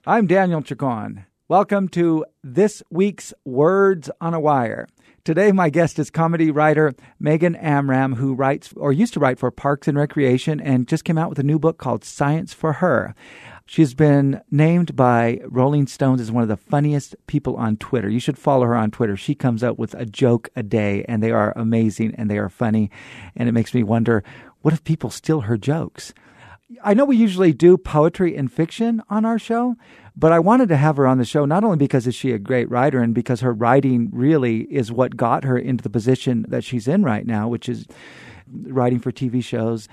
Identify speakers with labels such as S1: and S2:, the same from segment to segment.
S1: I'm Daniel Chacon. Welcome to this week's Words on a Wire. Today, my guest is comedy writer Megan Amram, who writes or used to write for Parks and Recreation and just came out with a new book called Science for Her. She's been named by Rolling Stones as one of the funniest people on Twitter. You should follow her on Twitter. She comes up with a joke a day, and they are amazing and they are funny. And it makes me wonder, what if people steal her jokes? I know we usually do poetry and fiction on our show, but I wanted to have her on the show not only because is she a great writer and because her writing really is what got her into the position that she's in right now, which is writing for TV shows.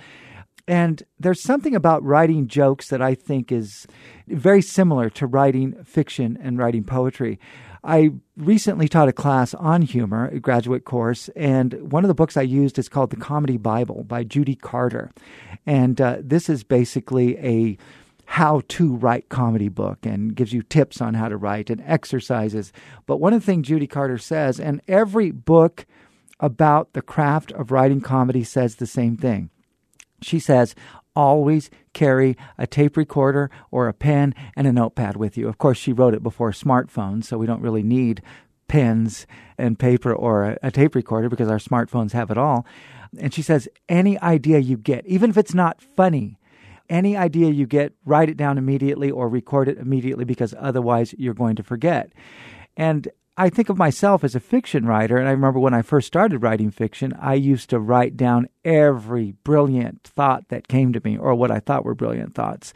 S1: And there's something about writing jokes that I think is very similar to writing fiction and writing poetry. I recently taught a class on humor, a graduate course, and one of the books I used is called The Comedy Bible by Judy Carter. And this is basically a how-to write comedy book and gives you tips on how to write and exercises. But one of the things Judy Carter says, and every book about the craft of writing comedy says the same thing. She says, always carry a tape recorder or a pen and a notepad with you. Of course, she wrote it before smartphones, so we don't really need pens and paper or a tape recorder because our smartphones have it all. And she says, any idea you get, even if it's not funny, any idea you get, write it down immediately or record it immediately because otherwise you're going to forget. And I think of myself as a fiction writer, and I remember when I first started writing fiction, I used to write down every brilliant thought that came to me or what I thought were brilliant thoughts.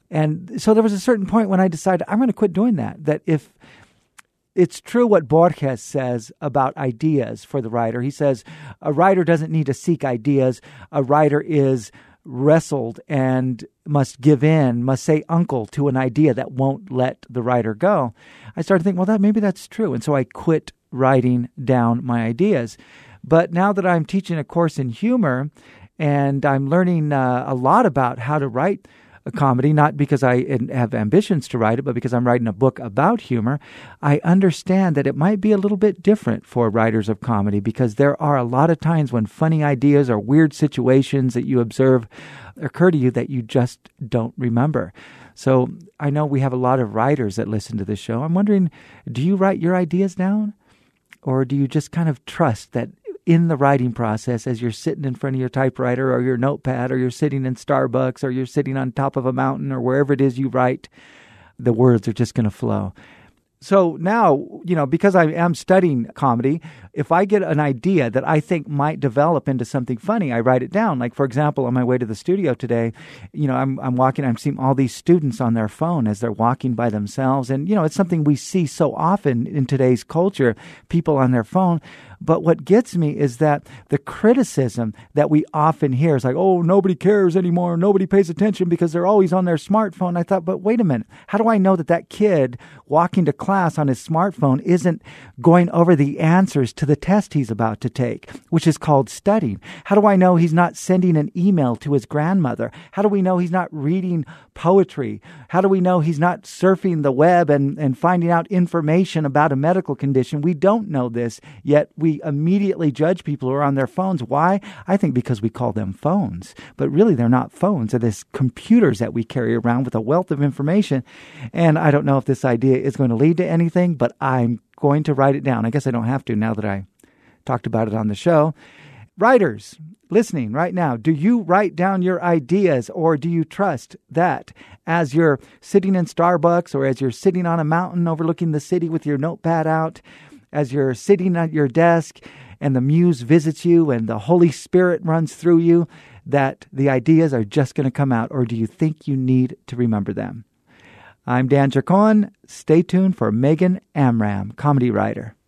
S1: And so there was a certain point when I decided I'm going to quit doing that if it's true what Borges says about ideas for the writer. He says a writer doesn't need to seek ideas. A writer is wrestled and must give in, must say uncle to an idea that won't let the writer go. I started thinking, well, maybe that's true. And so I quit writing down my ideas. But now that I'm teaching a course in humor and I'm learning a lot about how to write a comedy, not because I have ambitions to write it, but because I'm writing a book about humor, I understand that it might be a little bit different for writers of comedy because there are a lot of times when funny ideas or weird situations that you observe occur to you that you just don't remember. So I know we have a lot of writers that listen to this show. I'm wondering, do you write your ideas down? Or do you just kind of trust that in the writing process, as you're sitting in front of your typewriter or your notepad, or you're sitting in Starbucks, or you're sitting on top of a mountain, or wherever it is you write, the words are just going to flow? So now, because I am studying comedy, if I get an idea that I think might develop into something funny, I write it down. Like, for example, on my way to the studio today, I'm walking, I'm seeing all these students on their phone as they're walking by themselves. And, it's something we see so often in today's culture, people on their phone. But what gets me is that the criticism that we often hear is like, oh, nobody cares anymore. Nobody pays attention because they're always on their smartphone. I thought, but wait a minute. How do I know that kid walking to class on his smartphone isn't going over the answers to the test he's about to take, which is called studying? How do I know he's not sending an email to his grandmother? How do we know he's not reading poetry? How do we know he's not surfing the web and finding out information about a medical condition? We don't know this, yet we immediately judge people who are on their phones. Why? I think because we call them phones. But really, they're not phones. They're these computers that we carry around with a wealth of information. And I don't know if this idea is going to lead to anything, but I'm going to write it down. I guess I don't have to now that I talked about it on the show. Writers listening right now, do you write down your ideas, or do you trust that as you're sitting in Starbucks or as you're sitting on a mountain overlooking the city with your notepad out, as you're sitting at your desk and the muse visits you and the Holy Spirit runs through you, that the ideas are just going to come out, or do you think you need to remember them? I'm Dan Chacon. Stay tuned for Megan Amram, comedy writer.